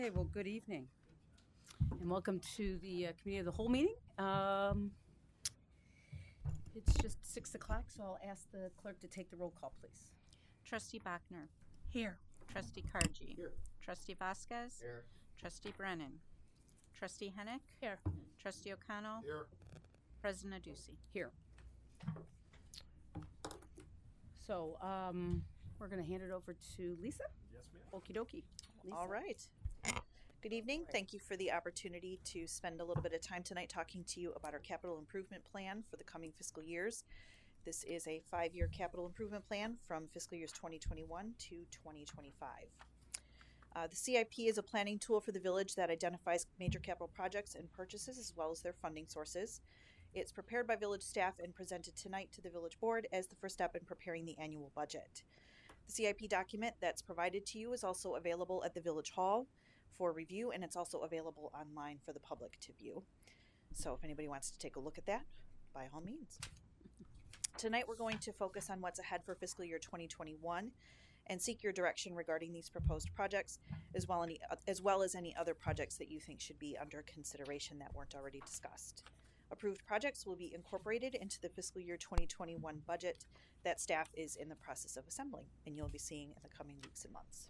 Okay, well, good evening, and welcome to the Committee of the Whole meeting. It's just 6 o'clock, so I'll ask the clerk to take the roll call, please. Trustee Bachner. Here. Trustee Kargi. Here. Trustee Vasquez. Here. Trustee Brennan. Trustee Hennick. Here. Trustee O'Connell. Here. President Adducey. Here. So, we're going to hand it over to Lisa. Yes, ma'am. Okie dokie. Lisa. All right. Good evening. Thank you for the opportunity to spend a little bit of time tonight talking to you about our capital improvement plan for the coming fiscal years. This is a 5-year capital improvement plan from fiscal years 2021 to 2025. The CIP is a planning tool for the village that identifies major capital projects and purchases as well as their funding sources. It's prepared by village staff and presented tonight to the village board as the first step in preparing the annual budget. The CIP document that's provided to you is also available at the village hall for review, and it's also available online for the public to view. So if anybody wants to take a look at that, by all means. Tonight we're going to focus on what's ahead for fiscal year 2021 and seek your direction regarding these proposed projects, as well as any other projects that you think should be under consideration that weren't already discussed. Approved projects will be incorporated into the fiscal year 2021 budget that staff is in the process of assembling, and you'll be seeing in the coming weeks and months.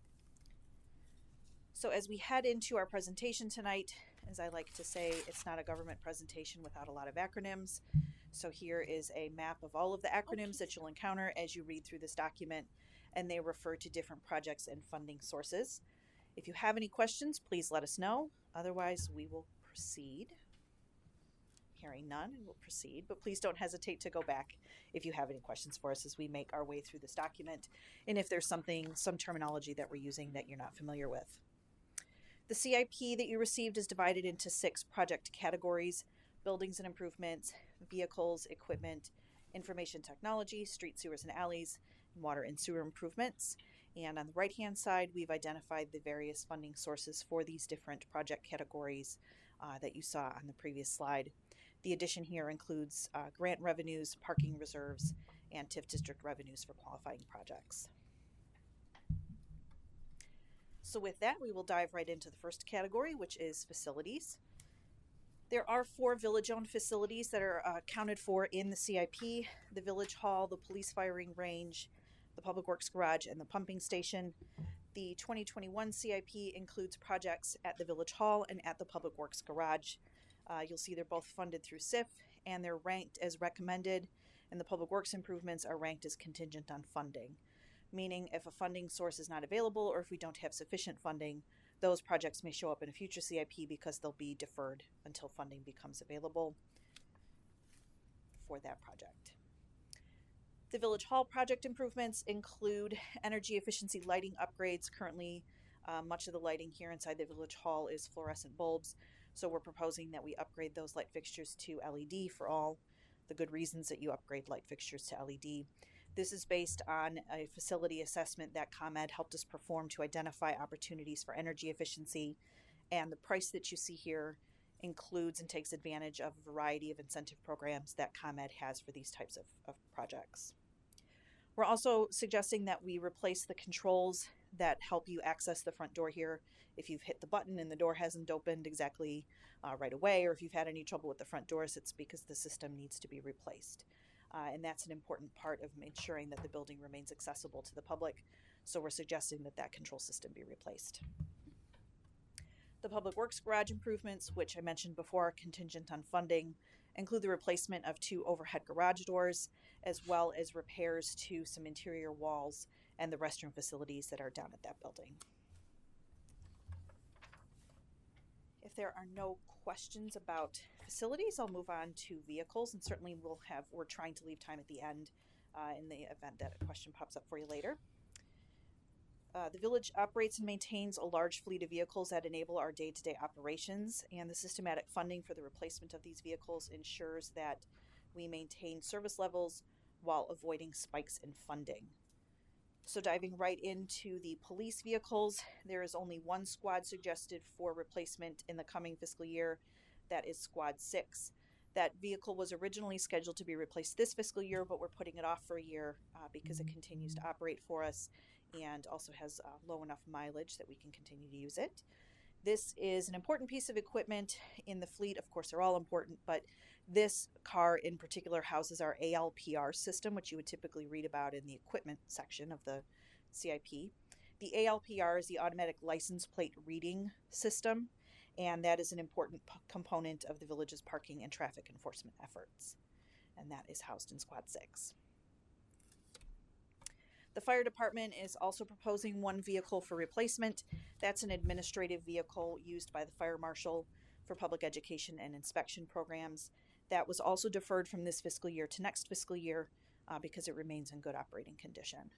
So as we head into our presentation tonight, as I like to say, it's not a government presentation without a lot of acronyms. So here is a map of all of the acronyms that you'll encounter as you read through this document, and they refer to different projects and funding sources. If you have any questions, please let us know. Otherwise, we will proceed. Hearing none, we'll proceed, but please don't hesitate to go back if you have any questions for us as we make our way through this document, and if there's some terminology that we're using that you're not familiar with. The CIP that you received is divided into 6 project categories: buildings and improvements, vehicles, equipment, information technology, street, sewers and alleys, and water and sewer improvements. And on the right-hand side, we've identified the various funding sources for these different project categories that you saw on the previous slide. The addition here includes grant revenues, parking reserves, and TIF district revenues for qualifying projects. So with that, we will dive right into the first category, which is facilities. There are 4 village-owned facilities that are accounted for in the CIP: the village hall, the police firing range, the public works garage, and the pumping station. The 2021 CIP includes projects at the village hall and at the public works garage. You'll see they're both funded through SIF, and they're ranked as recommended, and the public works improvements are ranked as contingent on funding, meaning if a funding source is not available or if we don't have sufficient funding, those projects may show up in a future CIP because they'll be deferred until funding becomes available for that project. The Village Hall project improvements include energy efficiency lighting upgrades. Currently, much of the lighting here inside the Village Hall is fluorescent bulbs, so we're proposing that we upgrade those light fixtures to LED for all the good reasons that you upgrade light fixtures to LED. This is based on a facility assessment that ComEd helped us perform to identify opportunities for energy efficiency, and the price that you see here includes and takes advantage of a variety of incentive programs that ComEd has for these types of projects. We're also suggesting that we replace the controls that help you access the front door here. If you've hit the button and the door hasn't opened exactly right away, or if you've had any trouble with the front doors, it's because the system needs to be replaced. And that's an important part of ensuring that the building remains accessible to the public. So we're suggesting that that control system be replaced. The public works garage improvements, which I mentioned before, are contingent on funding, include the replacement of 2 overhead garage doors, as well as repairs to some interior walls and the restroom facilities that are down at that building. If there are no questions about facilities, I'll move on to vehicles, and certainly we're trying to leave time at the end in the event that a question pops up for you later. The village operates and maintains a large fleet of vehicles that enable our day-to-day operations, and the systematic funding for the replacement of these vehicles ensures that we maintain service levels while avoiding spikes in funding. So diving right into the police vehicles, there is only 1 squad suggested for replacement in the coming fiscal year. That is Squad 6. That vehicle was originally scheduled to be replaced this fiscal year, but we're putting it off for a year because it continues to operate for us and also has low enough mileage that we can continue to use it. This is an important piece of equipment in the fleet. Of course, they're all important, but this car in particular houses our ALPR system, which you would typically read about in the equipment section of the CIP. The ALPR is the automatic license plate reading system, and that is an important component of the village's parking and traffic enforcement efforts. And that is housed in Squad 6. The fire department is also proposing one vehicle for replacement. That's an administrative vehicle used by the fire marshal for public education and inspection programs. That was also deferred from this fiscal year to next fiscal year because it remains in good operating condition.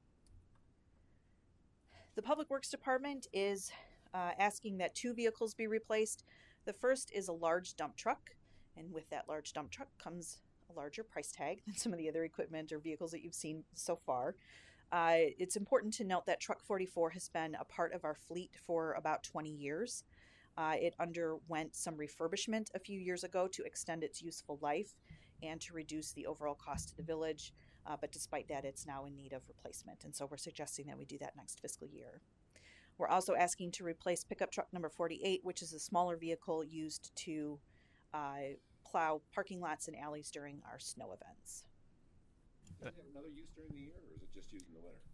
The Public Works Department is asking that 2 vehicles be replaced. The first is a large dump truck, and with that large dump truck comes a larger price tag than some of the other equipment or vehicles that you've seen so far. It's important to note that Truck 44 has been a part of our fleet for about 20 years. It underwent some refurbishment a few years ago to extend its useful life and to reduce the overall cost to the village. But despite that, it's now in need of replacement. And so we're suggesting that we do that next fiscal year. We're also asking to replace pickup truck number 48, which is a smaller vehicle used to plow parking lots and alleys during our snow events. Does it have another use during the year, or is it just used in the winter?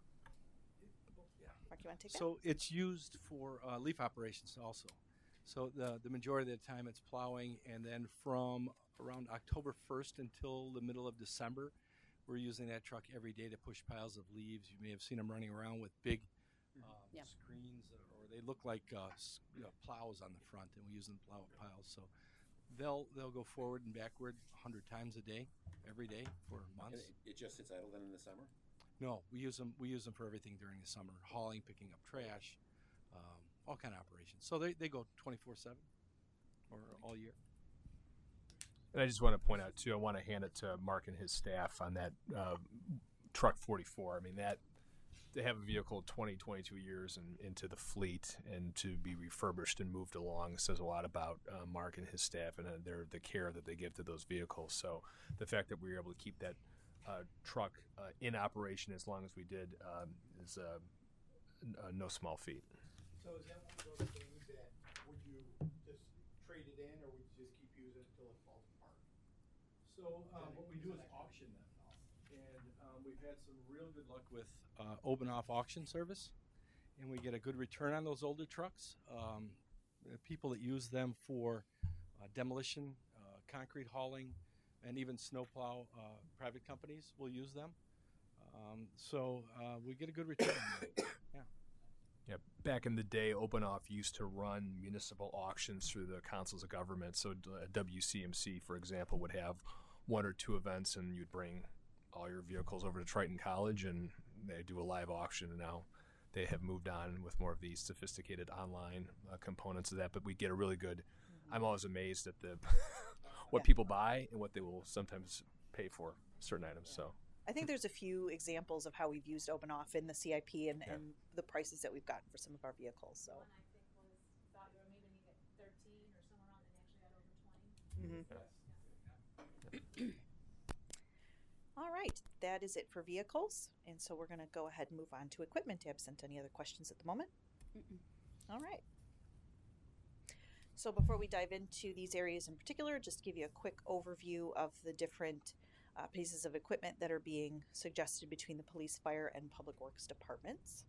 Mark, you want to take that? So it's used for leaf operations also. So the majority of the time it's plowing, and then from around October 1st until the middle of December, we're using that truck every day to push piles of leaves. You may have seen them running around with big Yeah. screens, or they look like plows on the front, and we use them to plow piles. So they'll go forward and backward 100 times a day, every day for And months. it just sits idle then in the summer? No, we use them for everything during the summer, hauling, picking up trash, all kind of operations. So they go 24/7 or all year. And I just want to point out too, I want to hand it to Mark and his staff on that truck 44. I mean, that they have a vehicle 20, 22 years into the fleet, and to be refurbished and moved along says a lot about Mark and his staff and the care that they give to those vehicles. So the fact that we were able to keep that truck in operation as long as we did is no small feat. So is that one of those things that would you just trade it in, or would you just keep using it until it falls apart? So what we do is auction them now, and we've had some real good luck with open-off auction service, and we get a good return on those older trucks. People that use them for demolition, concrete hauling, and even snowplow, private companies will use them. So we get a good return on that. Yeah. Yeah, back in the day, OpenOff used to run municipal auctions through the councils of government. So WCMC, for example, would have 1 or 2 events, and you'd bring all your vehicles over to Triton College, and they do a live auction. And now they have moved on with more of these sophisticated online components of that. But we get a really good. I'm always amazed at the what people buy and what they will sometimes pay for certain items. So. I think there's a few examples of how we've used OpenOff in the CIP and the prices that we've gotten for some of our vehicles. So. One I think was thought you were maybe need at 13 or somewhere around, and actually got over 20. All right, that is it for vehicles, and so we're going to go ahead and move on to equipment. Absent any other questions at the moment? All right. So before we dive into these areas in particular, just give you a quick overview of the different pieces of equipment that are being suggested between the police, fire, and public works departments.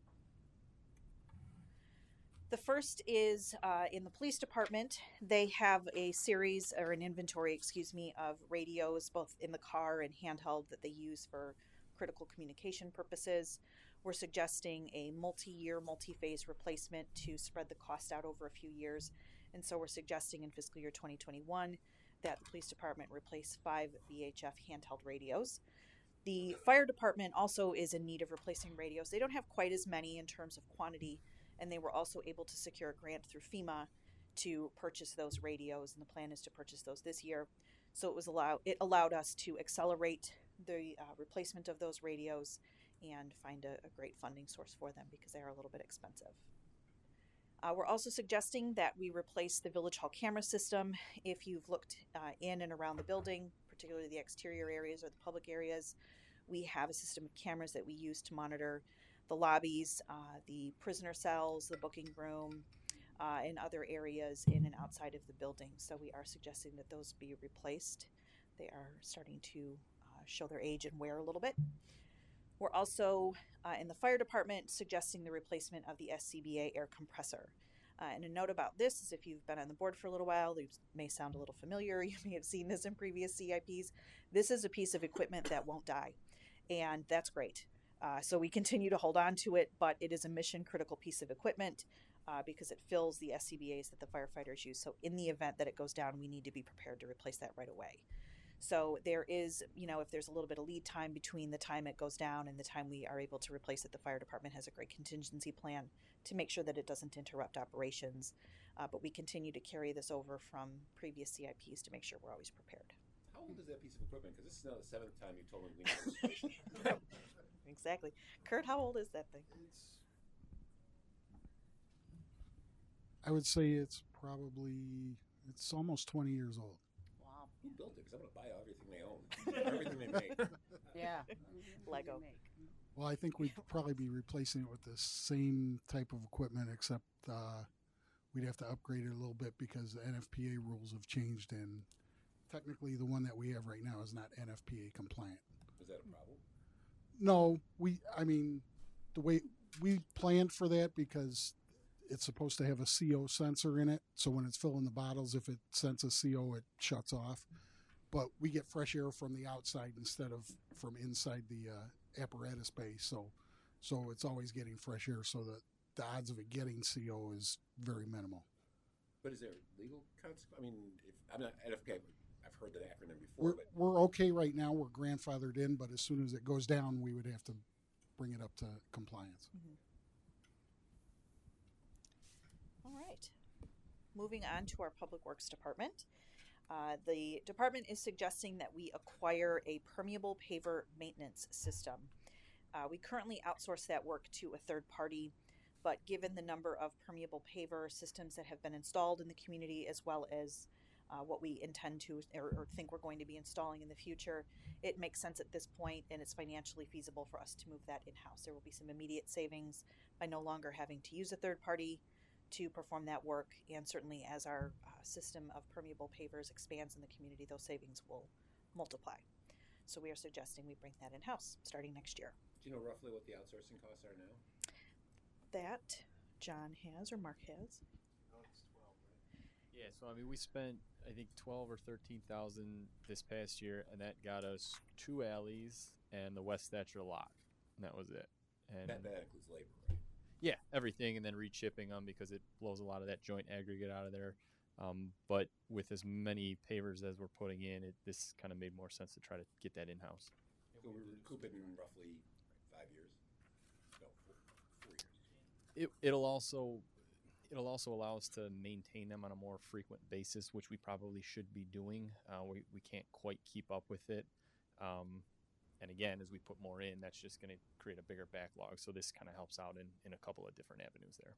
The first is in the police department. They have a series, or an inventory, of radios, both in the car and handheld, that they use for critical communication purposes. We're suggesting a multi-year, multi-phase replacement to spread the cost out over a few years. And so we're suggesting in fiscal year 2021 that the police department replace 5 VHF handheld radios. The fire department also is in need of replacing radios. They don't have quite as many in terms of quantity, and they were also able to secure a grant through FEMA to purchase those radios, and the plan is to purchase those this year. So it allowed us to accelerate the replacement of those radios and find a great funding source for them because they are a little bit expensive. We're also suggesting that we replace the Village Hall camera system. If you've looked in and around the building, particularly the exterior areas or the public areas, we have a system of cameras that we use to monitor the lobbies, the prisoner cells, the booking room, and other areas in and outside of the building. So we are suggesting that those be replaced. They are starting to show their age and wear a little bit. We're also, in the fire department, suggesting the replacement of the SCBA air compressor. And a note about this is if you've been on the board for a little while, these may sound a little familiar. You may have seen this in previous CIPs. This is a piece of equipment that won't die, and that's great. So we continue to hold on to it, but it is a mission critical piece of equipment because it fills the SCBAs that the firefighters use. So in the event that it goes down, we need to be prepared to replace that right away. So there is, if there's a little bit of lead time between the time it goes down and the time we are able to replace it, the fire department has a great contingency plan to make sure that it doesn't interrupt operations. But we continue to carry this over from previous CIPs to make sure we're always prepared. How old is that piece of equipment? Because this is now the 7th time you told me we need to replace it. Exactly. Kurt, how old is that thing? I would say it's almost 20 years old. Wow. Who built it? Because I'm going to buy everything they own, everything they make. Yeah. Lego. Well, I think we'd probably be replacing it with the same type of equipment, except we'd have to upgrade it a little bit because the NFPA rules have changed, and technically the one that we have right now is not NFPA compliant. Is that a problem? No, the way we planned for that because it's supposed to have a CO sensor in it. So when it's filling the bottles, if it senses CO, it shuts off. But we get fresh air from the outside instead of from inside the apparatus bay. So it's always getting fresh air. So that the odds of it getting CO is very minimal. But is there legal consequence? I mean, if I'm not NFPA, I've heard that acronym before. We're okay right now. We're grandfathered in, but as soon as it goes down, we would have to bring it up to compliance. Mm-hmm. All right. Moving on to our Public Works Department. The department is suggesting that we acquire a permeable paver maintenance system. We currently outsource that work to a third party, but given the number of permeable paver systems that have been installed in the community, as well as what we intend to or think we're going to be installing in the future, it makes sense at this point, and it's financially feasible for us to move that in-house. There will be some immediate savings by no longer having to use a third party to perform that work, and certainly as our system of permeable pavers expands in the community, those savings will multiply. So we are suggesting we bring that in-house starting next year. Do you know roughly what the outsourcing costs are now? That John has, or Mark has. Yeah, so we spent I think 12 or 13,000 this past year, and that got us 2 alleys and the West Thatcher lock. And that was it. And that includes labor, right? Yeah, everything, and then re-chipping them because it blows a lot of that joint aggregate out of there. But with as many pavers as we're putting in, this kind of made more sense to try to get that in-house. So we recoup it in roughly 5 years. No, 4 years. It'll also allow us to maintain them on a more frequent basis, which we probably should be doing. We can't quite keep up with it. And again, as we put more in, that's just going to create a bigger backlog. So this kind of helps out in a couple of different avenues there.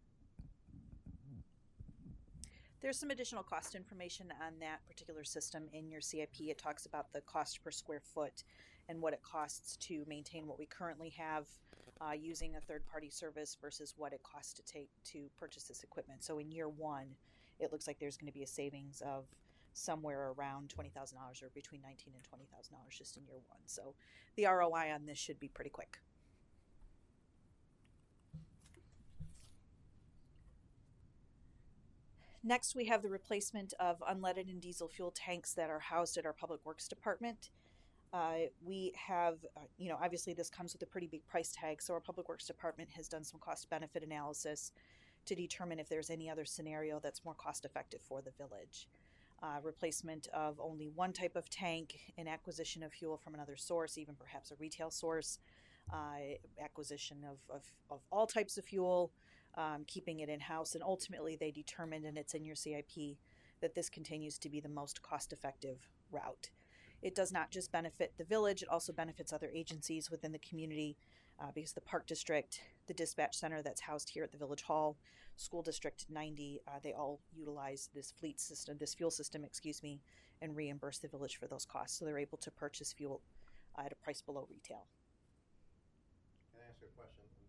There's some additional cost information on that particular system in your CIP. It talks about the cost per square foot and what it costs to maintain what we currently have using a third-party service versus what it costs to purchase this equipment. So in year one, it looks like there's going to be a savings of somewhere around $20,000 or between $19,000 and $20,000 just in year one. So the ROI on this should be pretty quick. Next, we have the replacement of unleaded and diesel fuel tanks that are housed at our Public Works Department. We have, obviously this comes with a pretty big price tag, so our Public Works Department has done some cost-benefit analysis to determine if there's any other scenario that's more cost-effective for the village. Replacement of only one type of tank, an acquisition of fuel from another source, even perhaps a retail source, acquisition of all types of fuel, keeping it in-house, and ultimately they determined, and it's in your CIP, that this continues to be the most cost-effective route. It does not just benefit the village, it also benefits other agencies within the community because the Park District, the dispatch center that's housed here at the Village Hall, School District 90, they all utilize this fuel system, and reimburse the village for those costs. So they're able to purchase fuel at a price below retail. Can I ask you a question?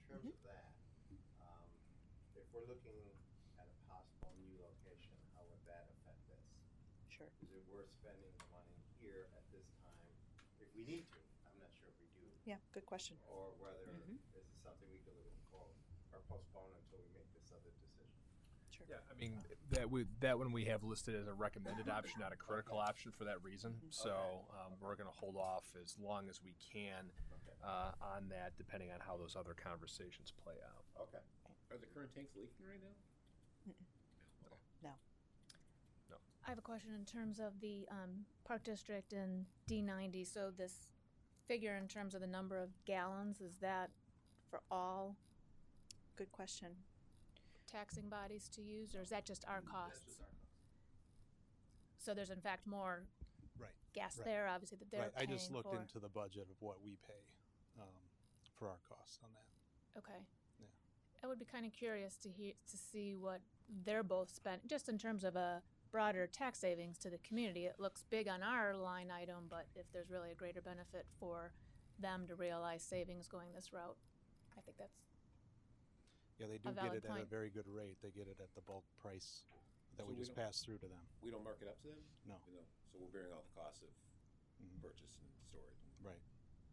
terms of that, if we're looking at a possible new location, how would that affect this? Sure. Is it worth spending the money here at this time if we need to? I'm not sure if we do. Yeah, good question. Or whether this is something we could look at or postpone until we make this other decision. Sure. Yeah, I mean that one we have listed as a recommended option, not a critical option for that reason. So we're going to hold off as long as we can on that, depending on how those other conversations play out. Okay. Are the current tanks leaking right now? No. I have a question in terms of the Park District and D90. So this figure in terms of the number of gallons, is that for all Good question. taxing bodies to use, or is that just our costs? That's just our cost. So there's in fact more Right. gas Right. there, obviously, that they're Right. I paying just looked for. into the budget of what we pay for our costs on that. Okay. Yeah. I would be kind of curious to see what they're both spent, just in terms of a broader tax savings to the community. It looks big on our line item, but if there's really a greater benefit for them to realize savings going this route, I think that's Yeah, they do A get valid it at a point. very good rate. They get it at the bulk price that So we we just don't- pass through to them. We don't mark it up to them? No. No. So we're bearing all the costs of Mhm. purchase and storage. Right.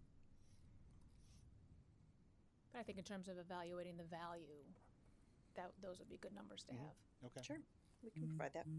But I think in terms of evaluating the value, those would be good numbers to have. Okay. Sure. We can provide that.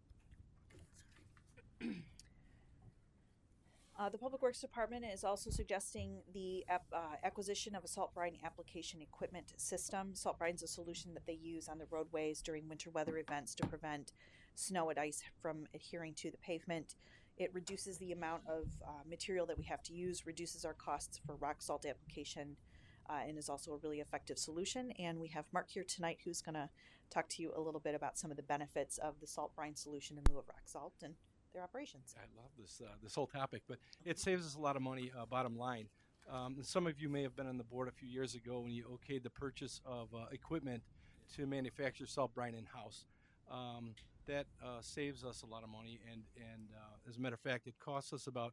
The Public Works Department is also suggesting the acquisition of a salt brine application equipment system. Salt brine is a solution that they use on the roadways during winter weather events to prevent snow and ice from adhering to the pavement. It reduces the amount of material that we have to use, reduces our costs for rock salt application, and is also a really effective solution. And we have Mark here tonight who's going to talk to you a little bit about some of the benefits of the salt brine solution in lieu of rock salt and their operations. I love this whole topic, but it saves us a lot of money. Bottom line, and some of you may have been on the board a few years ago when you okayed the purchase of equipment to manufacture salt brine in house. That saves us a lot of money, and as a matter of fact, it costs us about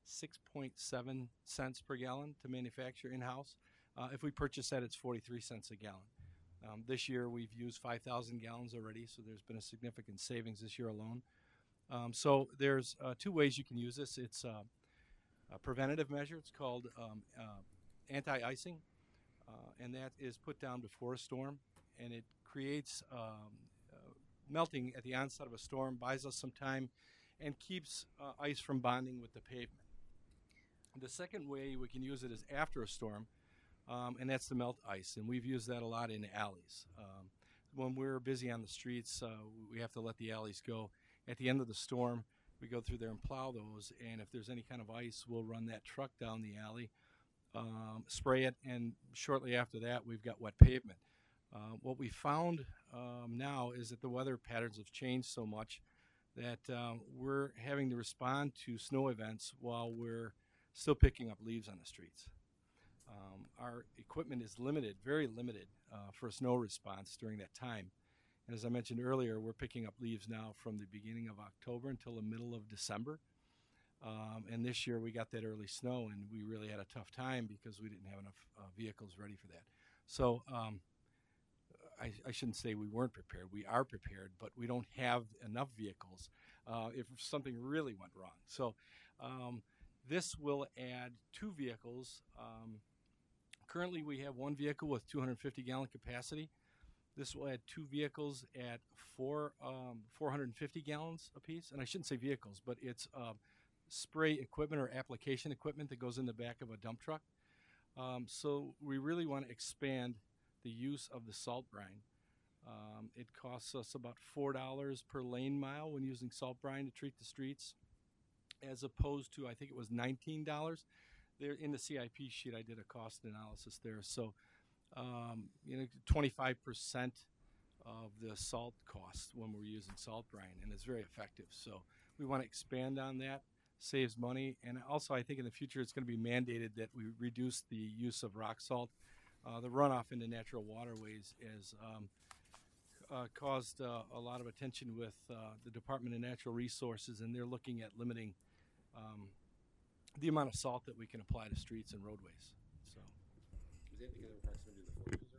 6.7 cents per gallon to manufacture in house. If we purchase that, it's 43 cents a gallon. This year we've used 5,000 gallons already, so there's been a significant savings this year alone. So there's two ways you can use this. It's a preventative measure. It's called anti-icing, and that is put down before a storm, and it creates melting at the onset of a storm, buys us some time, and keeps ice from bonding with the pavement. The second way we can use it is after a storm, and that's to melt ice, and we've used that a lot in alleys. When we're busy on the streets, we have to let the alleys go. At the end of the storm, we go through there and plow those, and if there's any kind of ice, we'll run that truck down the alley, spray it, and shortly after that, we've got wet pavement. What we found now is that the weather patterns have changed so much that we're having to respond to snow events while we're still picking up leaves on the streets. Our equipment is limited, very limited, for snow response during that time. And as I mentioned earlier, we're picking up leaves now from the beginning of October until the middle of December. And this year we got that early snow, and we really had a tough time because we didn't have enough vehicles ready for that. So I shouldn't say we weren't prepared. We are prepared, but we don't have enough vehicles if something really went wrong. So this will add 2 vehicles. Currently, we have 1 vehicle with 250-gallon capacity. This will add 2 vehicles at 450 gallons apiece. And I shouldn't say vehicles, but it's spray equipment or application equipment that goes in the back of a dump truck. So we really want to expand the use of the salt brine. It costs us about $4 per lane mile when using salt brine to treat the streets, as opposed to, I think it was $19. There in the CIP sheet, I did a cost analysis there. So, 25% of the salt cost when we're using salt brine, and it's very effective. So we want to expand on that, saves money, and also I think in the future it's going to be mandated that we reduce the use of rock salt. The runoff into natural waterways has caused a lot of attention with the Department of Natural Resources, and they're looking at limiting the amount of salt that we can apply to streets and roadways. So, Is that because of proximity to the forest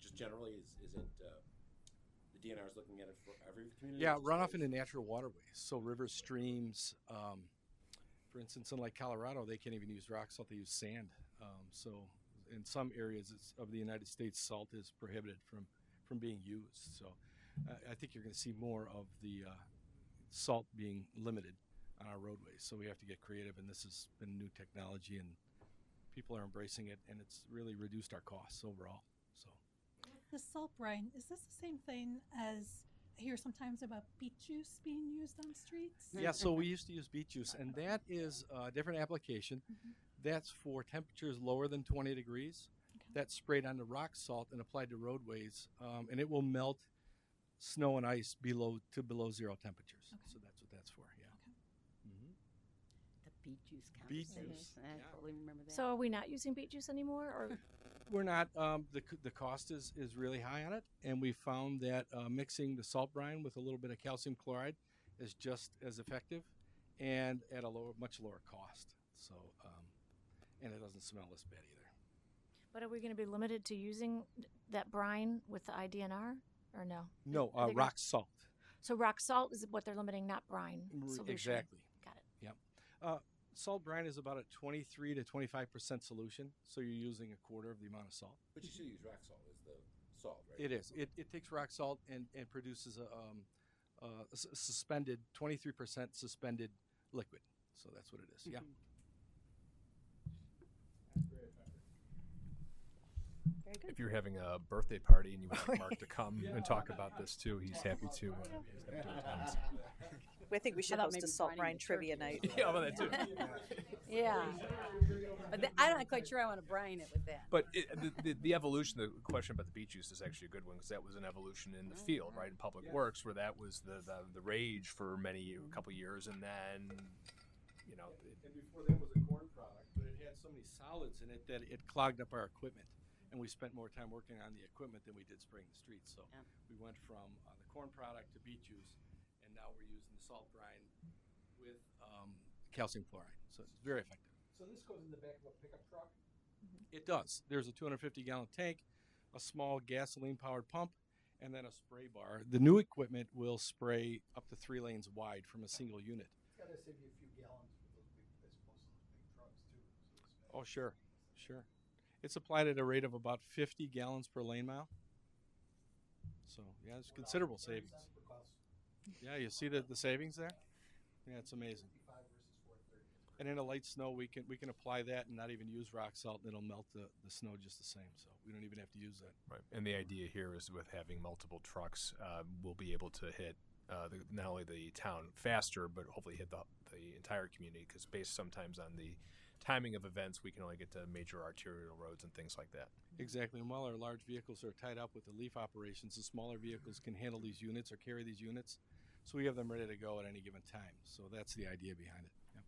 just generally, is it the DNR is looking at it for every community? Yeah, or just runoff those? into natural waterways. So rivers, streams. For instance, in like Colorado, they can't even use rock salt; they use sand. So in some areas of the United States, salt is prohibited from being used. So I think you're going to see more of the salt being limited on our roadways. So we have to get creative, and this has been new technology, and people are embracing it, and it's really reduced our costs overall. So The salt brine, is this the same thing as I hear sometimes about beet juice being used on streets? yeah, so we used to use beet juice, and that is a different application. That's for temperatures lower than 20 degrees. That's sprayed onto rock salt and applied to roadways, and it will melt snow and ice below 0 temperatures. So that's what that's for. Yeah. The beet juice Beet conversation. juice, I totally remember that. So are we not using beet juice anymore, or We're not. The cost is really high on it, and we found that mixing the salt brine with a little bit of calcium chloride is just as effective, and at a much lower cost. So, and it doesn't smell as bad either. but are we going to be limited to using that brine with the IDNR, or no? No, Are they gonna- rock salt. So rock salt is what they're limiting, not brine solution. Exactly. Got it. Yep. Salt brine is about a 23 to 25% solution, so you're using a quarter of the amount of salt. But you should use rock salt as the salt, right? It is. It takes rock salt and produces a suspended 23% suspended liquid. So that's what it is. Yeah. Very good. If you're having a birthday party and you want Mark to come and talk about this too, he's happy to. Attend. I think we should thought host maybe a salt brine brine in the trivia turkey. night. Yeah, well, that too. Yeah. But I'm not quite sure I want to brine it with that. But the evolution, the question about the beet juice is actually a good one because that was an evolution in the field, right, in public works, where that was the rage for a couple years, and then, you know, And before that was a corn product, but it had so many solids in it that it clogged up our equipment. And we spent more time working on the equipment than we did spraying the streets. So we went from the corn product to beet juice, and now we're using the salt brine with calcium chloride. So it's very effective. So this goes in the back of a pickup truck? It does. There's a 250-gallon tank, a small gasoline-powered pump, and then a spray bar. The new equipment will spray up to 3 lanes wide from a single unit. It's got to save you a few gallons with those big, I suppose, those big trucks too. So it's Oh, sure. It's applied at a rate of about 50 gallons per lane mile. So, yeah, it's considerable savings. Yeah, you see the savings there? Yeah, it's amazing. And in a light snow, we can apply that and not even use rock salt, and it'll melt the snow just the same. So we don't even have to use that. right. And the idea here is with having multiple trucks, we'll be able to hit not only the town faster, but hopefully hit the entire community. Because based sometimes on the timing of events, we can only get to major arterial roads and things like that. Exactly. And while our large vehicles are tied up with the leaf operations, the smaller vehicles can handle these units or carry these units. So we have them ready to go at any given time. So that's the idea behind it. Yep.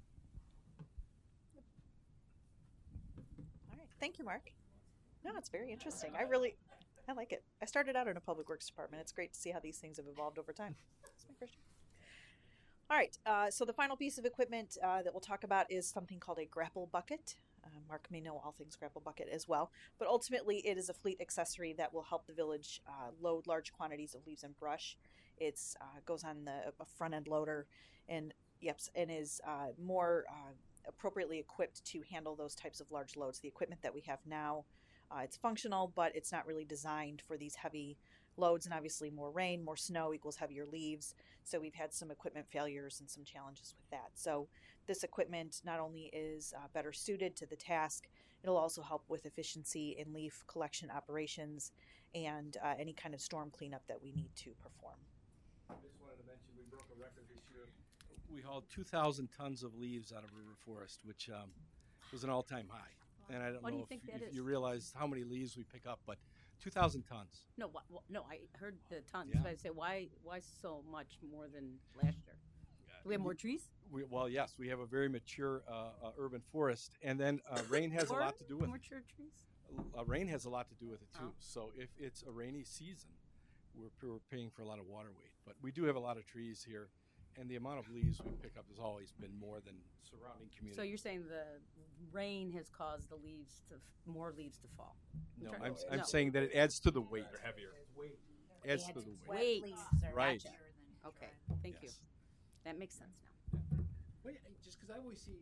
All right. Thank you, Mark. No, it's very interesting. I like it. I started out in a public works department. It's great to see how these things have evolved over time. That's my first. All right. So the final piece of equipment that we'll talk about is something called a grapple bucket. Mark may know all things grapple bucket as well, but ultimately it is a fleet accessory that will help the village load large quantities of leaves and brush. It's goes on a front end loader, and is more appropriately equipped to handle those types of large loads. The equipment that we have now, it's functional, but it's not really designed for these heavy loads. And obviously, more rain, more snow equals heavier leaves. So we've had some equipment failures and some challenges with that. So this equipment not only is better suited to the task, it'll also help with efficiency in leaf collection operations and any kind of storm cleanup that we need to perform. I just wanted to mention we broke a record this year. We hauled 2,000 tons of leaves out of River Forest, which was an all-time high. And I don't What do know you think that if is? you realize how many leaves we pick up, but 2,000 tons. No, no, I heard the tons. Yeah. But I say, why so much more than last year? Do we have more trees? Well, yes, we have a very mature urban forest, and then rain has a lot to do with it. Mature trees? Rain has a lot to do with it too. Oh. So if it's a rainy season, we're paying for a lot of water weight. But we do have a lot of trees here, And the amount of leaves we pick up has always been more than surrounding communities. So you're saying the rain has caused the leaves to, more leaves to fall? No, Try- I'm no. saying that it adds to the weight. They're heavier. Adds to the weight. Weight. Right. Okay, thank you. Yes. That makes sense now. Wait, just because I always see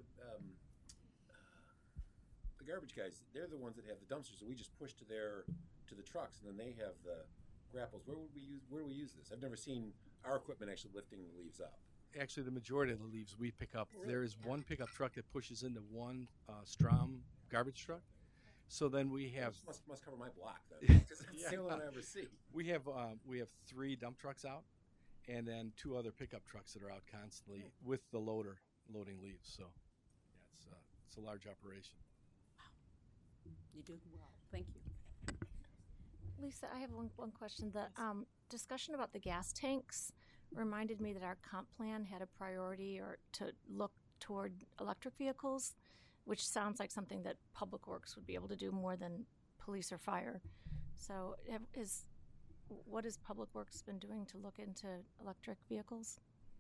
the garbage guys, they're the ones that have the dumpsters, and we just push to the trucks, and then they have the grapples. Where do we use this? I've never seen our equipment actually lifting the leaves up. Actually, the majority of the leaves we pick up, there is one pickup truck that pushes into one Strom garbage truck. So then we have Must cover my block then, because that's the only one I ever see. we have 3 dump trucks out, and then 2 other pickup trucks that are out constantly with the loader loading leaves. So yeah, it's a large operation. You do well. Thank you. Lisa, I have one question. The discussion about the gas tanks reminded me that our comp plan had a priority or to look toward electric vehicles, which sounds like something that Public Works would be able to do more than police or fire. So what has Public Works been doing to look into electric vehicles?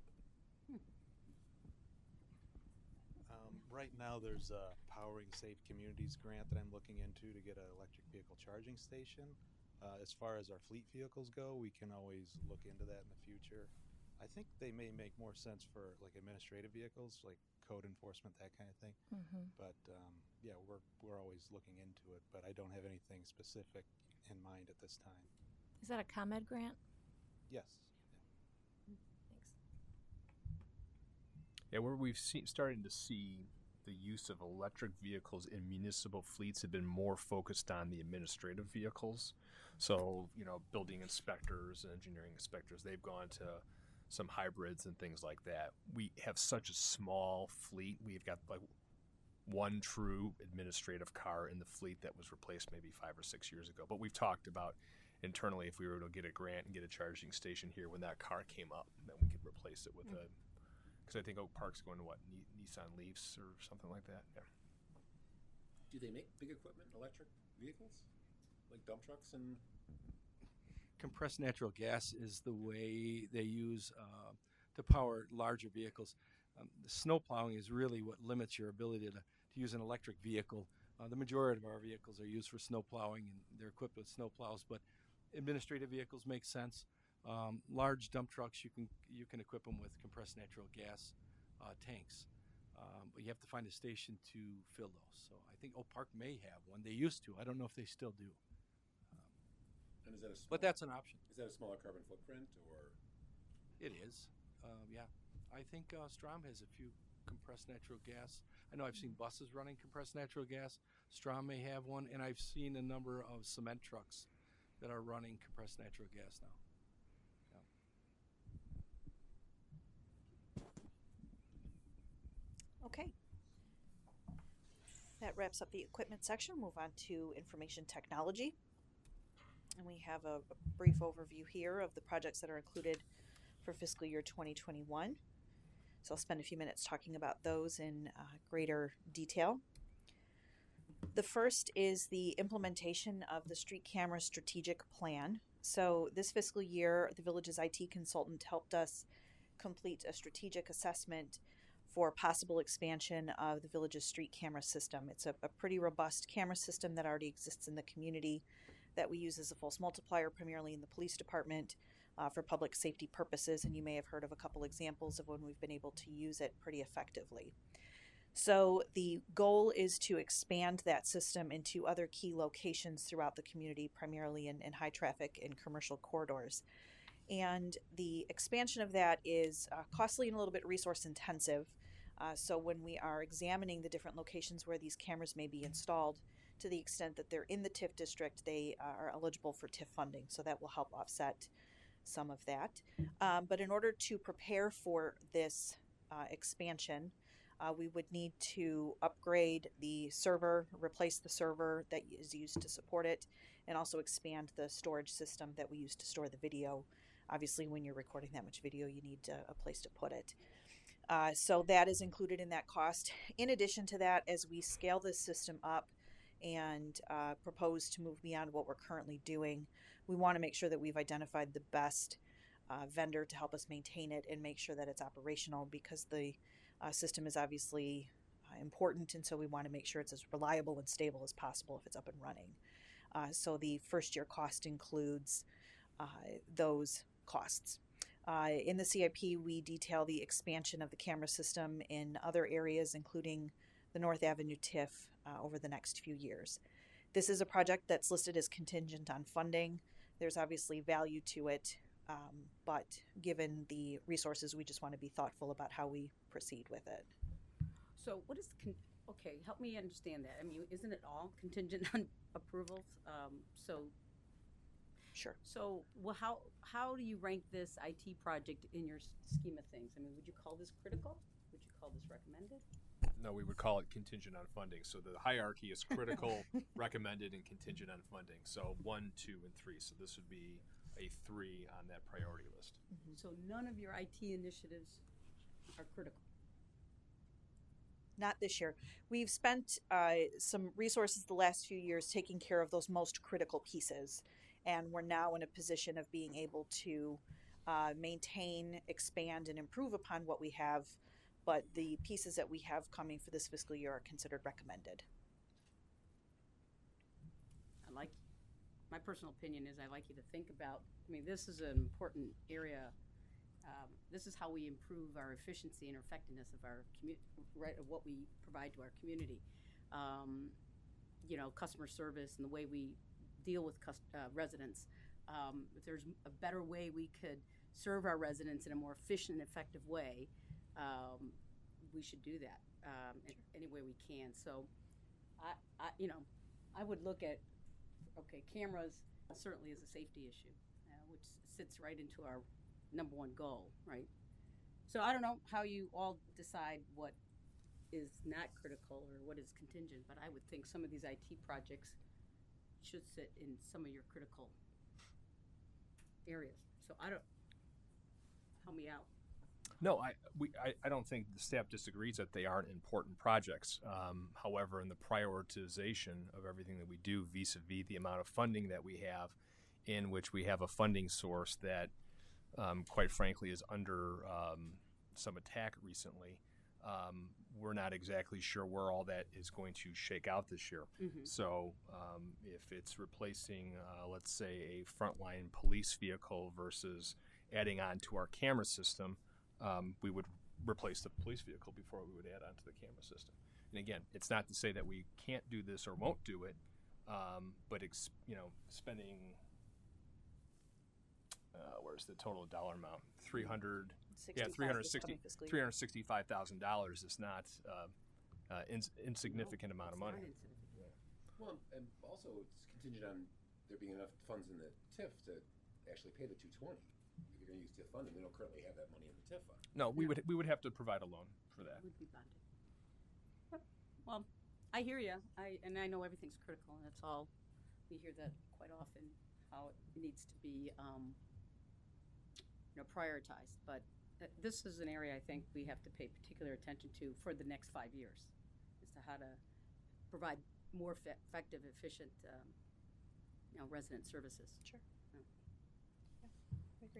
Right now, there's a Powering Safe Communities grant that I'm looking into to get an electric vehicle charging station. As far as our fleet vehicles go, we can always look into that in the future. I think they may make more sense for like administrative vehicles, like code enforcement, that kind of thing. Mm-hmm. But yeah, we're always looking into it, but I don't have anything specific in mind at this time. Is that a ComEd grant? Yes. Thanks. Yeah, where we've starting to see the use of electric vehicles in municipal fleets have been more focused on the administrative vehicles. So, building inspectors and engineering inspectors, they've gone to some hybrids and things like that. We have such a small fleet. We've got like one true administrative car in the fleet that was replaced maybe 5 or 6 years ago. But we've talked about internally if we were to get a grant and get a charging station here when that car came up, then we could replace it with a, because I think Oak Park's going to Nissan Leafs or something like that. Yeah. Do they make big equipment, electric vehicles, like dump trucks and? Compressed natural gas is the way they use to power larger vehicles. The snow plowing is really what limits your ability to use an electric vehicle. The majority of our vehicles are used for snow plowing, and they're equipped with snow plows. But administrative vehicles make sense. Large dump trucks, you can equip them with compressed natural gas tanks, but you have to find a station to fill those. So I think Oak Park may have one. They used to. I don't know if they still do. And is that a But that's an option. Is that a smaller carbon footprint, or? It is. Yeah. I think Strom has a few compressed natural gas. I know I've seen buses running compressed natural gas. Strom may have one, and I've seen a number of cement trucks that are running compressed natural gas now. Okay. That wraps up the equipment section. Move on to information technology. And we have a brief overview here of the projects that are included for fiscal year 2021. So I'll spend a few minutes talking about those in greater detail. The first is the implementation of the street camera strategic plan. So this fiscal year, the village's IT consultant helped us complete a strategic assessment for possible expansion of the village's street camera system. It's a pretty robust camera system that already exists in the community that we use as a false multiplier, primarily in the police department, for public safety purposes. And you may have heard of a couple examples of when we've been able to use it pretty effectively. So the goal is to expand that system into other key locations throughout the community, primarily in high traffic and commercial corridors. And the expansion of that is costly and a little bit resource intensive. So when we are examining the different locations where these cameras may be installed, to the extent that they're in the TIF district, they are eligible for TIF funding. So that will help offset some of that. But in order to prepare for this expansion, we would need to upgrade the server, replace the server that is used to support it, and also expand the storage system that we use to store the video. Obviously, when you're recording that much video, you need a place to put it. So that is included in that cost. In addition to that, as we scale this system up and propose to move beyond what we're currently doing, we want to make sure that we've identified the best vendor to help us maintain it and make sure that it's operational, because the system is obviously important, and so we want to make sure it's as reliable and stable as possible if it's up and running. So the first year cost includes those costs. In the CIP, we detail the expansion of the camera system in other areas, including the North Avenue TIF, over the next few years. This is a project that's listed as contingent on funding. There's obviously value to it, but given the resources, we just want to be thoughtful about how we proceed with it. So what is, okay, help me understand that. I mean, isn't it all contingent on approvals? Sure. So, well, how do you rank this IT project in your scheme of things? I mean, would you call this critical? Would you call this recommended? No, we would call it contingent on funding. So the hierarchy is critical, recommended, and contingent on funding. So 1, 2, and 3. So this would be a 3 on that priority list. Mm-hmm. So none of your IT initiatives are critical. Not this year. We've spent some resources the last few years taking care of those most critical pieces, and we're now in a position of being able to maintain, expand, and improve upon what we have, but the pieces that we have coming for this fiscal year are considered recommended. My personal opinion is I like you to think about, I mean, this is an important area. This is how we improve our efficiency and effectiveness of our of what we provide to our community. You know, customer service and the way we deal with residents. If there's a better way we could serve our residents in a more efficient and effective way, we should do that any way we can. So, I would look at, okay, cameras certainly is a safety issue, which sits right into our #1 goal, right? So I don't know how you all decide what is not critical or what is contingent, but I would think some of these IT projects should sit in some of your critical areas. So help me out. No, I don't think the staff disagrees that they aren't important projects. However, in the prioritization of everything that we do vis-a-vis the amount of funding that we have, in which we have a funding source that, quite frankly, is under some attack recently, we're not exactly sure where all that is going to shake out this year. Mm-hmm. So if it's replacing, let's say, a frontline police vehicle versus adding on to our camera system, we would replace the police vehicle before we would add on to the camera system. And again, it's not to say that we can't do this or won't do it, but spending where's the total dollar amount? $365,000 is not insignificant amount of money. Yeah. Well, and also it's contingent on there being enough funds in the TIF to actually pay the $220. If you're going to use TIF funding, we don't currently have that money in the TIF fund. No, we would have to provide a loan for that. Would be bonded. Yep. Well, I hear you. I know everything's critical, and it's all, we hear that quite often, how it needs to be prioritized. But this is an area I think we have to pay particular attention to for the next 5 years, as to how to provide more effective, efficient, resident services. Sure. I agree.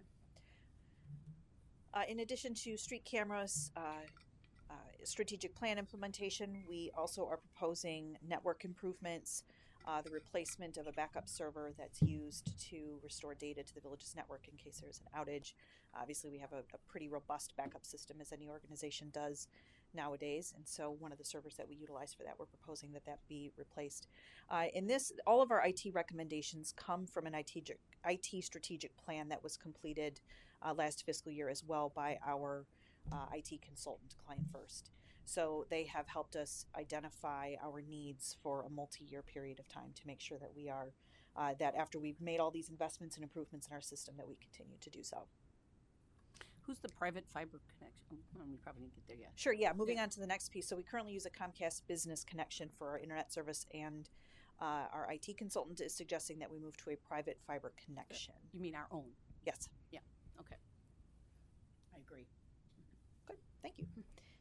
In addition to street cameras, strategic plan implementation, we also are proposing network improvements, the replacement of a backup server that's used to restore data to the village's network in case there's an outage. Obviously, we have a pretty robust backup system, as any organization does nowadays, and so one of the servers that we utilize for that, we're proposing that be replaced. In this, all of our IT recommendations come from an IT strategic plan that was completed last fiscal year as well by our IT consultant, Client First. So they have helped us identify our needs for a multi-year period of time to make sure that we are, that after we've made all these investments and improvements in our system, that we continue to do so. Who's the private fiber connection? We probably didn't get there yet. Sure, yeah. Moving on to the next piece. So we currently use a Comcast business connection for our internet service, and our IT consultant is suggesting that we move to a private fiber connection. You mean our own? Yes. Yeah, okay. I agree. Good, thank you.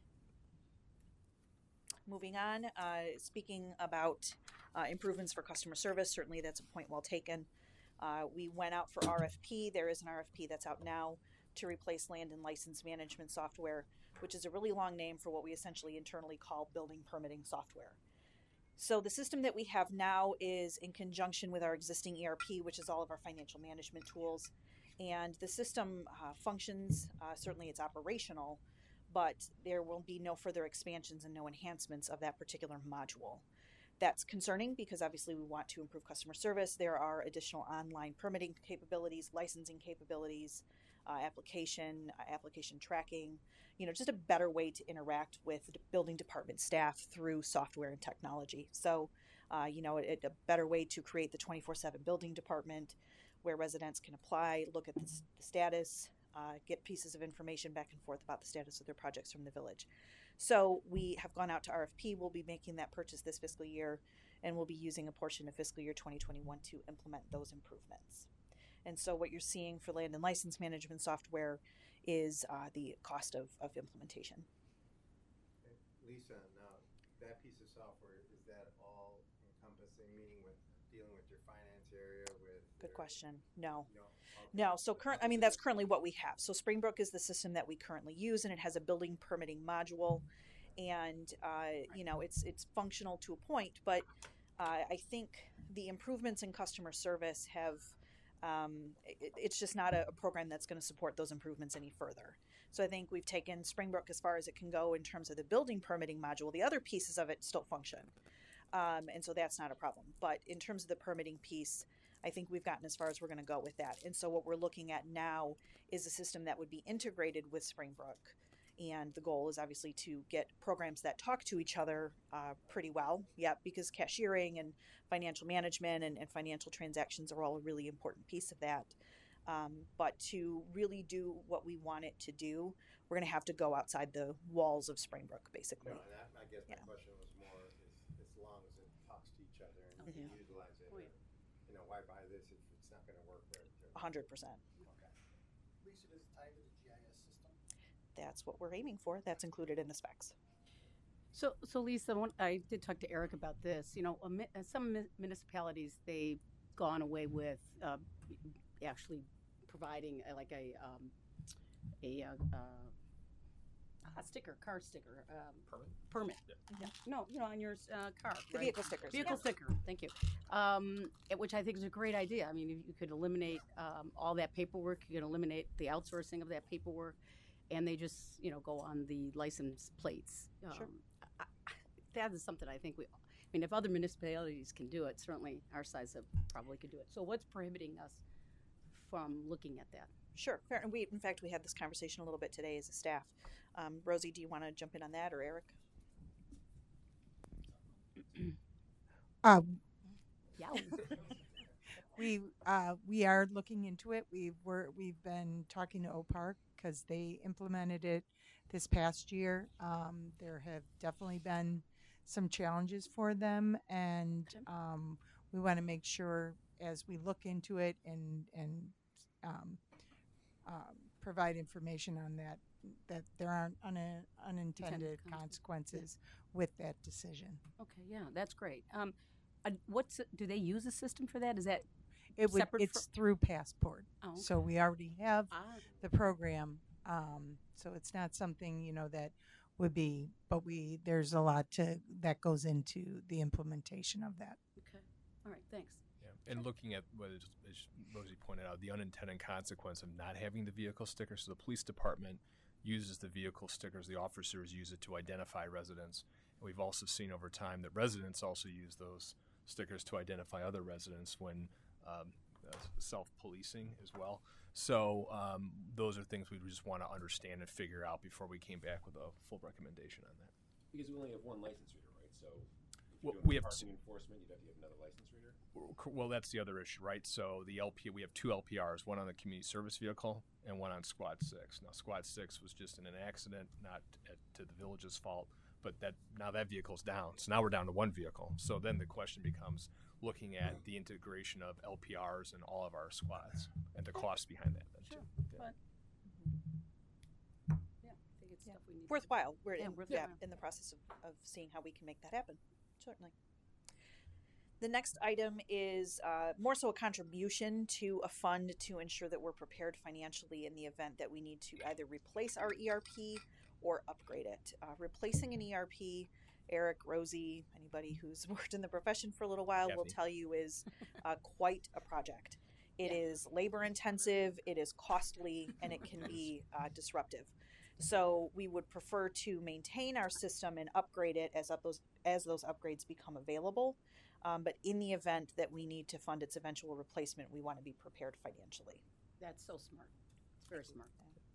Moving on, speaking about improvements for customer service, certainly that's a point well taken. We went out for RFP. There is an RFP that's out now to replace land and license management software, which is a really long name for what we essentially internally call building permitting software. So the system that we have now is in conjunction with our existing ERP, which is all of our financial management tools. And the system functions, certainly it's operational, but there will be no further expansions and no enhancements of that particular module. That's concerning because obviously we want to improve customer service. There are additional online permitting capabilities, licensing capabilities, application tracking, just a better way to interact with the building department staff through software and technology. So, a better way to create the 24/7 building department where residents can apply, look at the status, get pieces of information back and forth about the status of their projects from the village. So we have gone out to RFP. We'll be making that purchase this fiscal year, and we'll be using a portion of fiscal year 2021 to implement those improvements. And so what you're seeing for land and license management software is the cost of implementation. Okay. Lisa, now that piece of software, is that all encompassing, meaning with dealing with your finance area? Good question. No. No. So that's currently what we have. So Springbrook is the system that we currently use, and it has a building permitting module, and it's functional to a point. But I think the improvements in customer service have. It's just not a program that's going to support those improvements any further. So I think we've taken Springbrook as far as it can go in terms of the building permitting module. The other pieces of it still function, and so that's not a problem. But in terms of the permitting piece, I think we've gotten as far as we're going to go with that. And so what we're looking at now is a system that would be integrated with Springbrook. And the goal is obviously to get programs that talk to each other pretty well. Yeah, because cashiering and financial management and financial transactions are all a really important piece of that. But to really do what we want it to do, we're going to have to go outside the walls of Springbrook, basically. No, and I guess my question was more as long as it talks to each other and you can utilize it. Why buy this if it's not going to work right? 100%. Okay. Lisa, does it tie to the GIS system? That's what we're aiming for. That's included in the specs. So Lisa, I did talk to Eric about this. Some municipalities, they've gone away with actually providing a sticker, car sticker, permit. Yeah. No, on your car. The right? vehicle stickers. Vehicle sticker. Thank you. Which I think is a great idea. I mean, you could eliminate all that paperwork. You can eliminate the outsourcing of that paperwork, and they just go on the license plates. Sure. That is something I think if other municipalities can do it, certainly our size probably could do it. So what's prohibiting us from looking at that? Sure. Fair. And we had this conversation a little bit today as a staff. Rosie, do you want to jump in on that, or Eric? Yeah. We are looking into it. We've been talking to OPARC because they implemented it this past year. There have definitely been some challenges for them, and we want to make sure as we look into it and provide information on that there aren't unintended consequences with that decision. Okay, yeah, that's great. Do they use a system for that? Is that it's through Passport. Oh, okay. So we already have the program. So it's not something that would be, but there's a lot that goes into the implementation of that. Okay, all right, thanks. Yeah, and looking at what as Rosie pointed out, the unintended consequence of not having the vehicle sticker. So the police department uses the vehicle stickers. The officers use it to identify residents. And we've also seen over time that residents also use those stickers to identify other residents when self-policing as well. So those are things we just want to understand and figure out before we came back with a full recommendation on that. Because we only have one license reader, right? So we have parking enforcement, you'd have to have another license reader. Well, that's the other issue, right? So we have two LPRs, one on the community service vehicle and one on Squad 6. Now, Squad 6 was just in an accident, not to the village's fault, but now that vehicle's down. So now we're down to one vehicle. So then the question becomes looking at the integration of LPRs and all of our squads and the cost behind that then too. But, I think it's stuff we need. Worthwhile. We're in worthwhile. the process of seeing how we can make that happen. Certainly. The next item is more so a contribution to a fund to ensure that we're prepared financially in the event that we need to either replace our ERP or upgrade it. Replacing an ERP, Eric, Rosie, anybody who's worked in the profession for a little while will tell you is quite a project. It is labor intensive, it is costly, and it can be disruptive. So we would prefer to maintain our system and upgrade it as those upgrades become available. But in the event that we need to fund its eventual replacement, we want to be prepared financially. That's so smart. It's very smart.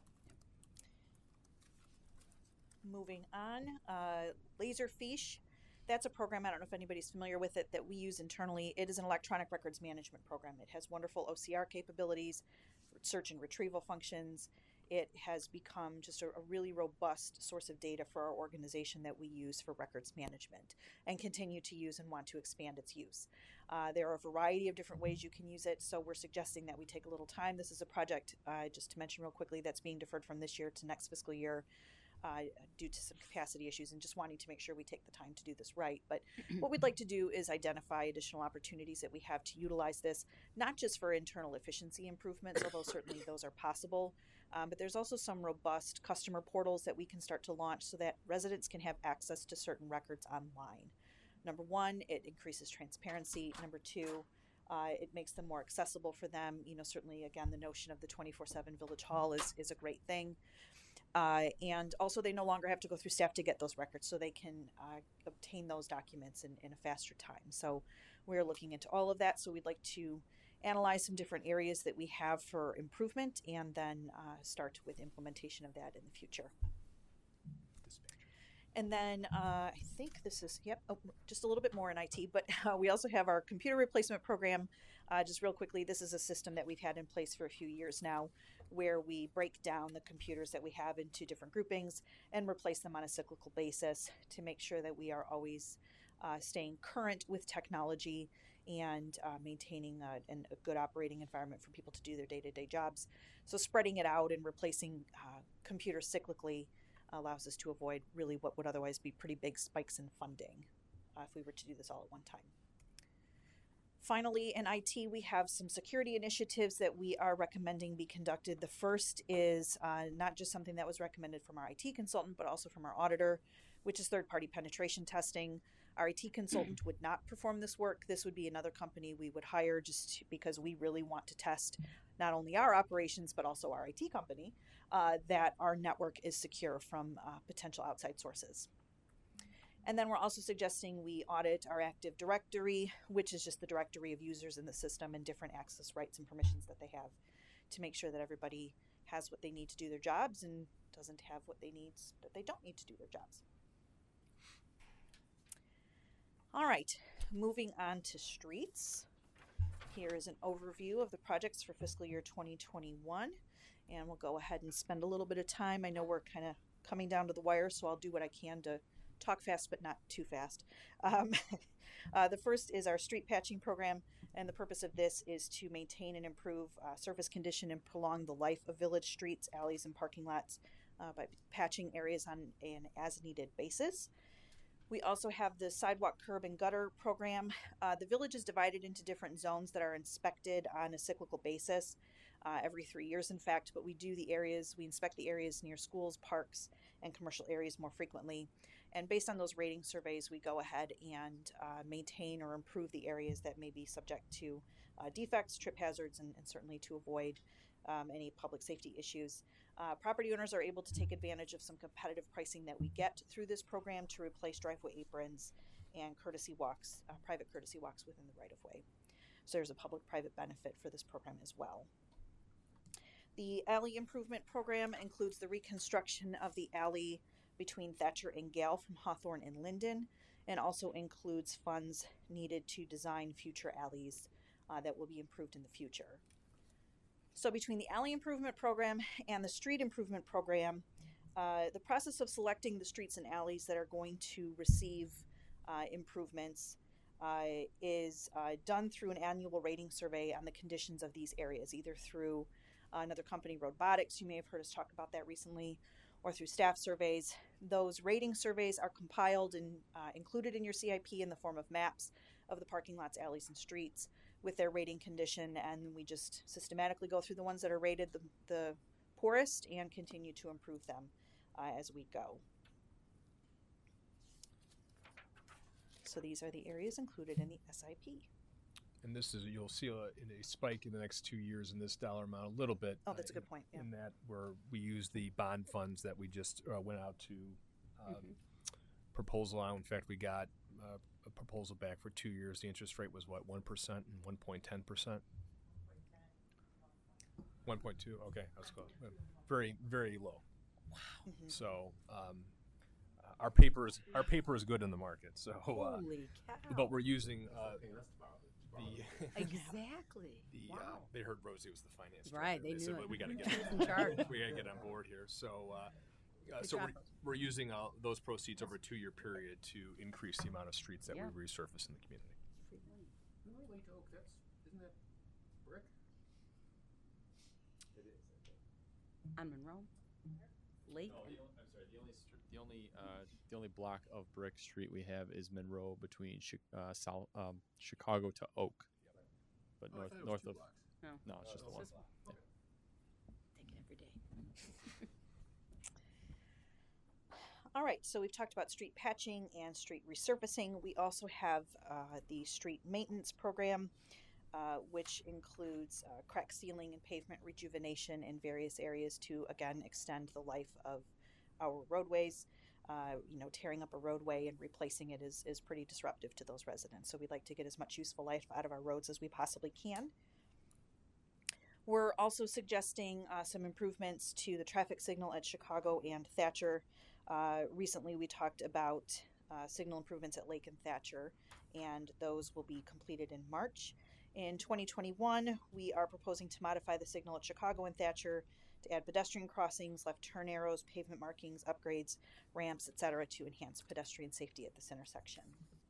Moving on, Laserfiche. That's a program, I don't know if anybody's familiar with it, that we use internally. It is an electronic records management program. It has wonderful OCR capabilities, search and retrieval functions. It has become just a really robust source of data for our organization that we use for records management and continue to use and want to expand its use. There are a variety of different ways you can use it, so we're suggesting that we take a little time. This is a project, just to mention real quickly, that's being deferred from this year to next fiscal year due to some capacity issues, and just wanting to make sure we take the time to do this right. But what we'd like to do is identify additional opportunities that we have to utilize this, not just for internal efficiency improvements, although certainly those are possible, but there's also some robust customer portals that we can start to launch so that residents can have access to certain records online. Number one, it increases transparency. Number two, it makes them more accessible for them. You know, certainly, again, the notion of the 24/7 Village Hall is a great thing. And also, they no longer have to go through staff to get those records, so they can obtain those documents in a faster time. So we're looking into all of that. So we'd like to analyze some different areas that we have for improvement and then start with implementation of that in the future. And then I think this is, just a little bit more in IT, but we also have our computer replacement program. Just real quickly, this is a system that we've had in place for a few years now, where we break down the computers that we have into different groupings and replace them on a cyclical basis to make sure that we are always staying current with technology and maintaining a good operating environment for people to do their day-to-day jobs. So spreading it out and replacing computers cyclically allows us to avoid really what would otherwise be pretty big spikes in funding if we were to do this all at one time. Finally, in IT, we have some security initiatives that we are recommending be conducted. The first is not just something that was recommended from our IT consultant, but also from our auditor, which is third-party penetration testing. Our IT consultant would not perform this work. This would be another company we would hire just because we really want to test not only our operations, but also our IT company, that our network is secure from potential outside sources. And then we're also suggesting we audit our Active Directory, which is just the directory of users in the system and different access rights and permissions that they have, to make sure that everybody has what they need to do their jobs and doesn't have what they need that they don't need to do their jobs. All right, moving on to streets. Here is an overview of the projects for fiscal year 2021, and we'll go ahead and spend a little bit of time. I know we're kind of coming down to the wire, so I'll do what I can to talk fast, but not too fast. The first is our street patching program, and the purpose of this is to maintain and improve surface condition and prolong the life of village streets, alleys, and parking lots by patching areas on an as-needed basis. We also have the sidewalk, curb, and gutter program. The village is divided into different zones that are inspected on a cyclical basis, every 3 years, in fact, but we inspect the areas near schools, parks, and commercial areas more frequently. And based on those rating surveys, we go ahead and maintain or improve the areas that may be subject to defects, trip hazards, and certainly to avoid any public safety issues. Property owners are able to take advantage of some competitive pricing that we get through this program to replace driveway aprons and courtesy walks, private courtesy walks within the right-of-way. So there's a public-private benefit for this program as well. The alley improvement program includes the reconstruction of the alley between Thatcher and Gale from Hawthorne and Linden, and also includes funds needed to design future alleys that will be improved in the future. So between the alley improvement program and the street improvement program, the process of selecting the streets and alleys that are going to receive improvements is done through an annual rating survey on the conditions of these areas, either through another company, Robotics, you may have heard us talk about that recently, or through staff surveys. Those rating surveys are compiled and included in your CIP in the form of maps, of the parking lots, alleys, and streets with their rating condition, and we just systematically go through the ones that are rated the poorest and continue to improve them as we go. So these are the areas included in the SIP. And this is, you'll see a spike in the next 2 years in this dollar amount a little bit. Oh, that's a good point. Yeah. In that where we use the bond funds that we just went out to proposal on. In fact, we got a proposal back for 2 years. The interest rate was what, 1% and 1.10%? 1.2. Okay, that's close. Very, very low. Wow. So our paper is good in the market. So, Holy cow! but we're using exactly. Wow. They heard Rosie was the finance right. director. They said, knew well, it. we got to get in charge. we got to get on board here. So. So job. we're using those proceeds over a 2-year period to increase the amount of streets that we resurface in the community. Lake Oak, isn't that brick? It is, I think. On Monroe? Lake? No, I'm sorry. The only block of brick street we have is Monroe between Chicago to Oak, but north of. No, it's just the one. Yeah. Take it every day. All right, so we've talked about street patching and street resurfacing. We also have the street maintenance program, which includes crack sealing and pavement rejuvenation in various areas to, again, extend the life of our roadways. Tearing up a roadway and replacing it is pretty disruptive to those residents. So we'd like to get as much useful life out of our roads as we possibly can. We're also suggesting some improvements to the traffic signal at Chicago and Thatcher. Recently, we talked about signal improvements at Lake and Thatcher, and those will be completed in March. In 2021, we are proposing to modify the signal at Chicago and Thatcher to add pedestrian crossings, left turn arrows, pavement markings, upgrades, ramps, etc. to enhance pedestrian safety at this intersection.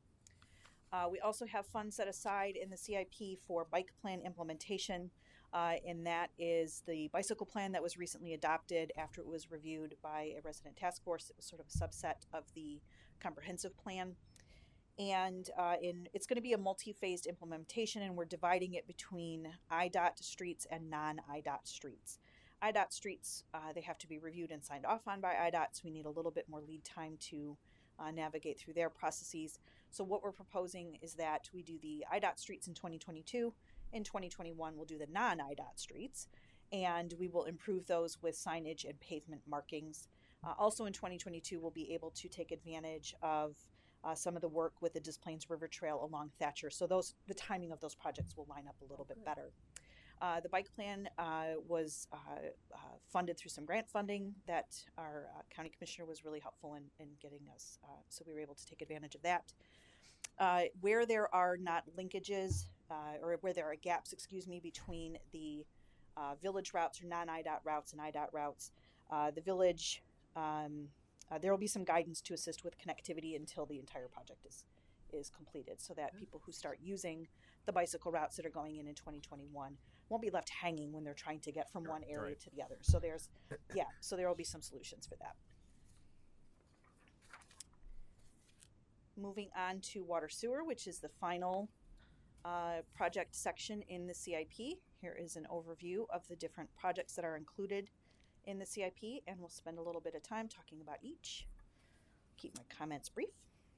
We also have funds set aside in the CIP for bike plan implementation. And that is the bicycle plan that was recently adopted after it was reviewed by a resident task force. It was sort of a subset of the comprehensive plan. And it's going to be a multi-phased implementation, and we're dividing it between IDOT streets and non-IDOT streets. IDOT streets, they have to be reviewed and signed off on by IDOT, so we need a little bit more lead time to navigate through their processes. So what we're proposing is that we do the IDOT streets in 2022. In 2021, we'll do the non-IDOT streets, and we will improve those with signage and pavement markings. Also in 2022, we'll be able to take advantage of some of the work with the Des Plaines River Trail along Thatcher. So the timing of those projects will line up a little bit better. The bike plan was funded through some grant funding that our county commissioner was really helpful in getting us, so we were able to take advantage of that. Where there are not linkages, or where there are gaps, between the village routes or non-IDOT routes and IDOT routes, the village, there will be some guidance to assist with connectivity until the entire project is completed, so that people who start using the bicycle routes that are going in 2021 won't be left hanging when they're trying to get from one area to the other. So so there will be some solutions for that. Moving on to water sewer, which is the final project section in the CIP. Here is an overview of the different projects that are included in the CIP, and we'll spend a little bit of time talking about each. Keep my comments brief.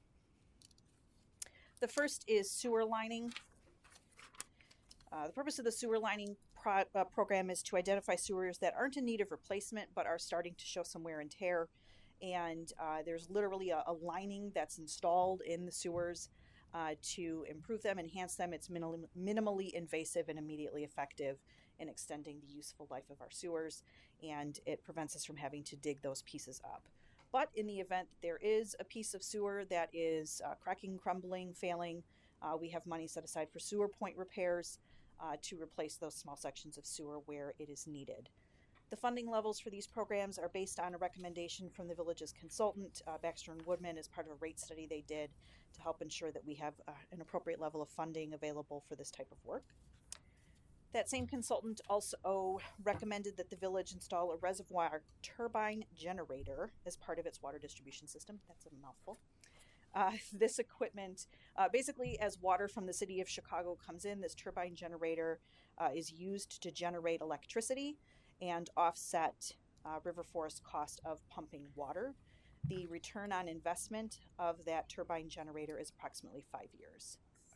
The first is sewer lining. The purpose of the sewer lining program is to identify sewers that aren't in need of replacement but are starting to show some wear and tear. And there's literally a lining that's installed in the sewers to improve them, enhance them. It's minimally invasive and immediately effective in extending the useful life of our sewers, and it prevents us from having to dig those pieces up. But in the event there is a piece of sewer that is cracking, crumbling, failing, we have money set aside for sewer point repairs to replace those small sections of sewer where it is needed. The funding levels for these programs are based on a recommendation from the village's consultant, Baxter & Woodman, as part of a rate study they did to help ensure that we have an appropriate level of funding available for this type of work. That same consultant also recommended that the village install a reservoir turbine generator as part of its water distribution system. That's a mouthful. This equipment, basically, as water from the city of Chicago comes in, this turbine generator is used to generate electricity and offset River Forest cost of pumping water. The return on investment of that turbine generator is approximately 5 years.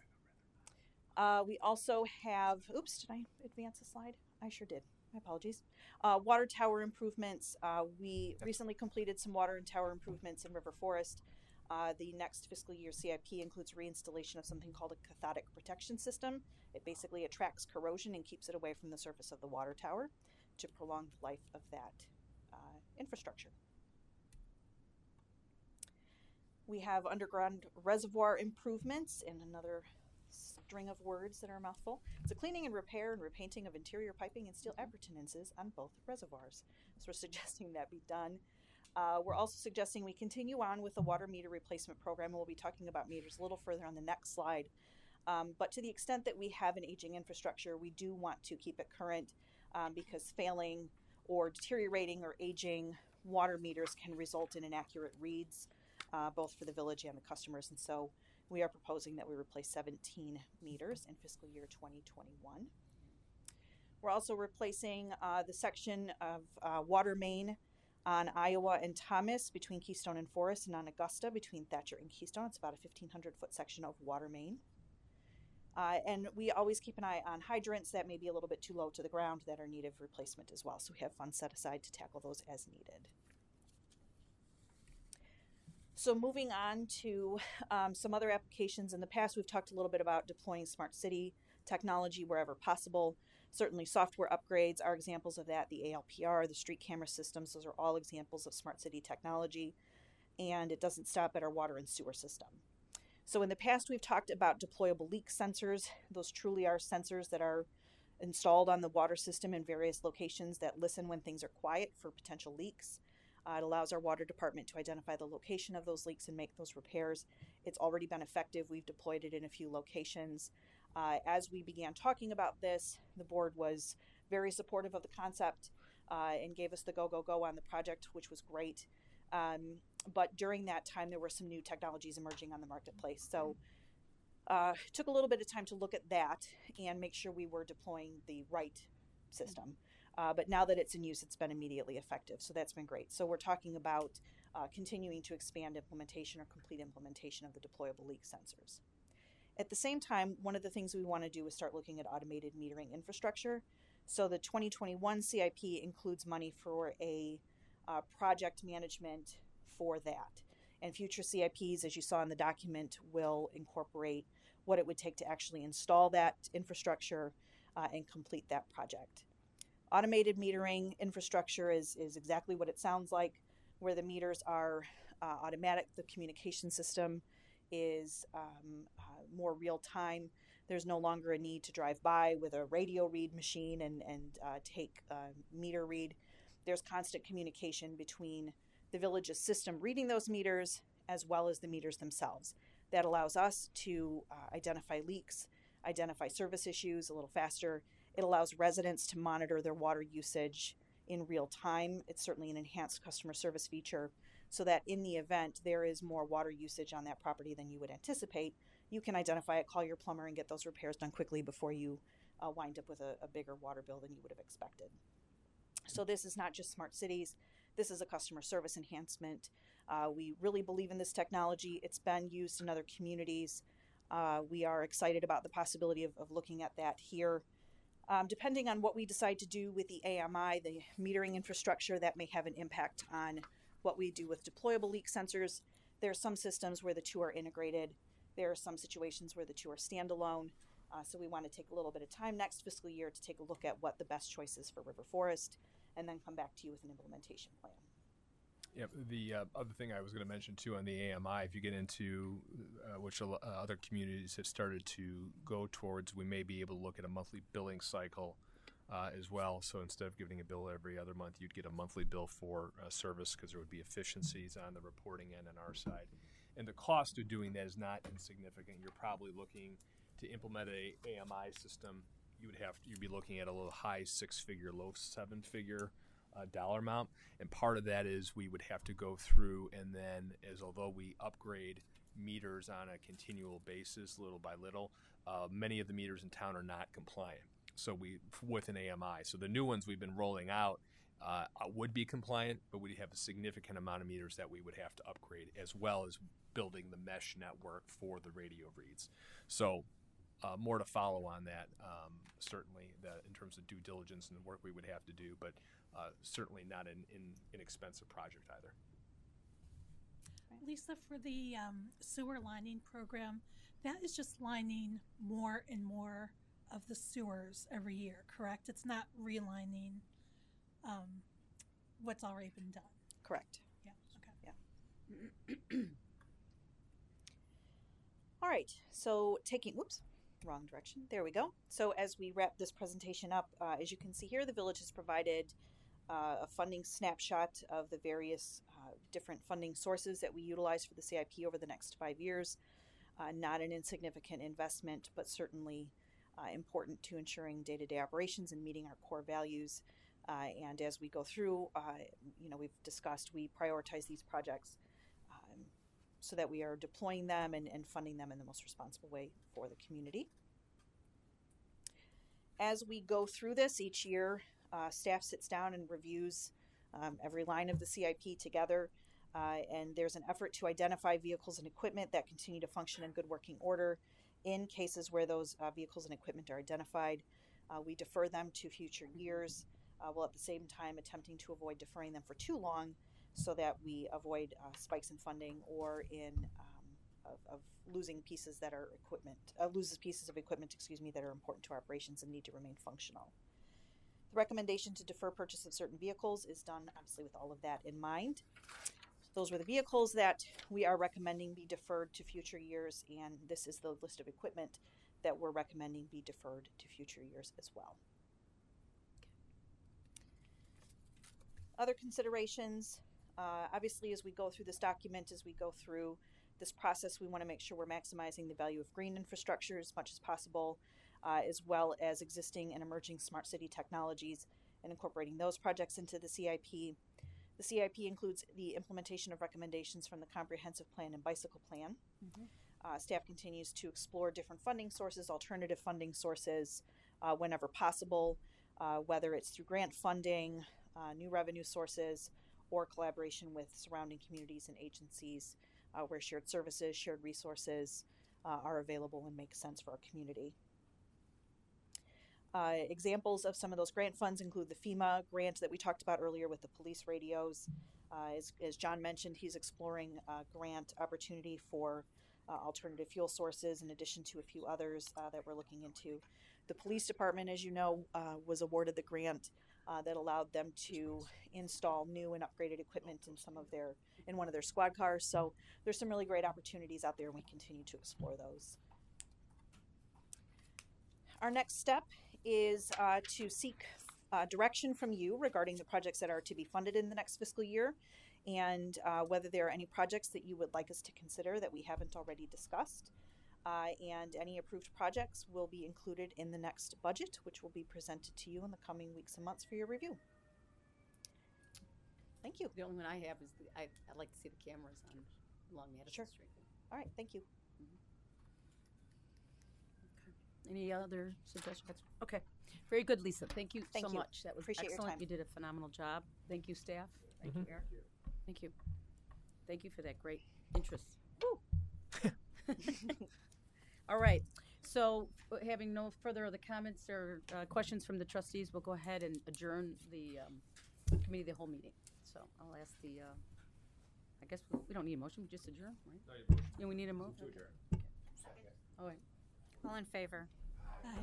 We also have, oops, did I advance a slide? I sure did. My apologies. Water tower improvements. We recently completed some water and tower improvements in River Forest. The next fiscal year CIP includes reinstallation of something called a cathodic protection system. It basically attracts corrosion and keeps it away from the surface of the water tower to prolong the life of that infrastructure. We have underground reservoir improvements, and another string of words that are a mouthful. It's a cleaning and repair and repainting of interior piping and steel appurtenances on both reservoirs. So we're suggesting that be done. We're also suggesting we continue on with the water meter replacement program. We'll be talking about meters a little further on the next slide. But to the extent that we have an aging infrastructure, we do want to keep it current because failing or deteriorating or aging water meters can result in inaccurate reads, both for the village and the customers. And so we are proposing that we replace 17 meters in fiscal year 2021. We're also replacing the section of water main on Iowa and Thomas between Keystone and Forest, and on Augusta between Thatcher and Keystone. It's about a 1,500-foot section of water main. And we always keep an eye on hydrants that may be a little bit too low to the ground that are in need of replacement as well. So we have funds set aside to tackle those as needed. So moving on to some other applications. In the past, we've talked a little bit about deploying smart city technology wherever possible. Certainly software upgrades are examples of that. The ALPR, the street camera systems, those are all examples of smart city technology. And it doesn't stop at our water and sewer system. So in the past, we've talked about deployable leak sensors. Those truly are sensors that are installed on the water system in various locations that listen when things are quiet for potential leaks. It allows our water department to identify the location of those leaks and make those repairs. It's already been effective. We've deployed it in a few locations. As we began talking about this, the board was very supportive of the concept and gave us the go on the project, which was great. But during that time, there were some new technologies emerging on the marketplace. So it took a little bit of time to look at that and make sure we were deploying the right system. But now that it's in use, it's been immediately effective. So that's been great. So we're talking about continuing to expand implementation or complete implementation of the deployable leak sensors. At the same time, one of the things we want to do is start looking at automated metering infrastructure. So the 2021 CIP includes money for a project management for that. And future CIPs, as you saw in the document, will incorporate what it would take to actually install that infrastructure and complete that project. Automated metering infrastructure is exactly what it sounds like, where the meters are automatic. The communication system is more real time. There's no longer a need to drive by with a radio read machine and take meter read. There's constant communication between the village's system reading those meters as well as the meters themselves. That allows us to identify leaks, identify service issues a little faster. It allows residents to monitor their water usage in real time. It's certainly an enhanced customer service feature so that in the event there is more water usage on that property than you would anticipate, you can identify it, call your plumber, and get those repairs done quickly before you wind up with a bigger water bill than you would have expected. So this is not just smart cities. This is a customer service enhancement. We really believe in this technology. It's been used in other communities. We are excited about the possibility of looking at that here. Depending on what we decide to do with the AMI, the metering infrastructure, that may have an impact on what we do with deployable leak sensors. There are some systems where the two are integrated. There are some situations where the two are standalone. So we want to take a little bit of time next fiscal year to take a look at what the best choice is for River Forest and then come back to you with an implementation plan. Yeah, the other thing I was going to mention too on the AMI, if you get into which other communities have started to go towards, we may be able to look at a monthly billing cycle as well. So instead of giving a bill every other month, you'd get a monthly bill for service because there would be efficiencies on the reporting end on our side. And the cost of doing that is not insignificant. You're probably looking to implement a AMI system. You'd be looking at a little high six-figure, low seven-figure dollar amount, and part of that is we would have to go through and then, although we upgrade meters on a continual basis, little by little. Many of the meters in town are not compliant. So with an AMI. So the new ones we've been rolling out would be compliant, but we'd have a significant amount of meters that we would have to upgrade, as well as building the mesh network for the radio reads. So more to follow on that, certainly, that in terms of due diligence and the work we would have to do, but certainly not an inexpensive project either. Lisa, for the sewer lining program, that is just lining more and more of the sewers every year, correct? It's not relining what's already been done. Correct. Yeah. Okay. Yeah. All right. So wrong direction. There we go. So as we wrap this presentation up, as you can see here, the village has provided a funding snapshot of the various different funding sources that we utilize for the CIP over the next 5 years. Not an insignificant investment, but certainly important to ensuring day-to-day operations and meeting our core values. And as we go through, we've discussed, we prioritize these projects so that we are deploying them and funding them in the most responsible way for the community. As we go through this each year, staff sits down and reviews every line of the CIP together, and there's an effort to identify vehicles and equipment that continue to function in good working order. In cases where those vehicles and equipment are identified, we defer them to future years, while at the same time attempting to avoid deferring them for too long, so that we avoid spikes in funding or in of losing pieces that are loses pieces of equipment, that are important to our operations and need to remain functional. The recommendation to defer purchase of certain vehicles is done obviously with all of that in mind. Those were the vehicles that we are recommending be deferred to future years, and this is the list of equipment that we're recommending be deferred to future years as well. Other considerations, obviously, as we go through this document, as we go through this process, we want to make sure we're maximizing the value of green infrastructure as much as possible, as well as existing and emerging smart city technologies and incorporating those projects into the CIP. The CIP includes the implementation of recommendations from the Comprehensive Plan and Bicycle Plan. Staff continues to explore different funding sources, alternative funding sources, whenever possible, whether it's through grant funding, new revenue sources, or collaboration with surrounding communities and agencies where shared services, shared resources are available and make sense for our community. Examples of some of those grant funds include the FEMA grant that we talked about earlier with the police radios. As John mentioned, he's exploring a grant opportunity for alternative fuel sources in addition to a few others that we're looking into. The police department, as you know, was awarded the grant that allowed them to install new and upgraded equipment in one of their squad cars. So there's some really great opportunities out there, and we continue to explore those. Our next step is to seek direction from you regarding the projects that are to be funded in the next fiscal year, and whether there are any projects that you would like us to consider that we haven't already discussed. And any approved projects will be included in the next budget, which will be presented to you in the coming weeks and months for your review. Thank you. The only one I have is I'd like to see the cameras along Madison Street. All right, thank you. Okay. Any other suggestions? Okay. Very good, Lisa. Thank you so much. That was Appreciate excellent. your time. You did a phenomenal job. Thank you, staff. Thank you, Eric. Thank you. Thank you for that great interest. Woo! All right. So, having no further other comments or questions from the trustees, we'll go ahead and adjourn the committee of the whole meeting. So, I'll ask the. I guess we don't need a motion. We just adjourn, right? No, you motion. Yeah, we need a motion. To adjourn. Okay. All right. All in favor?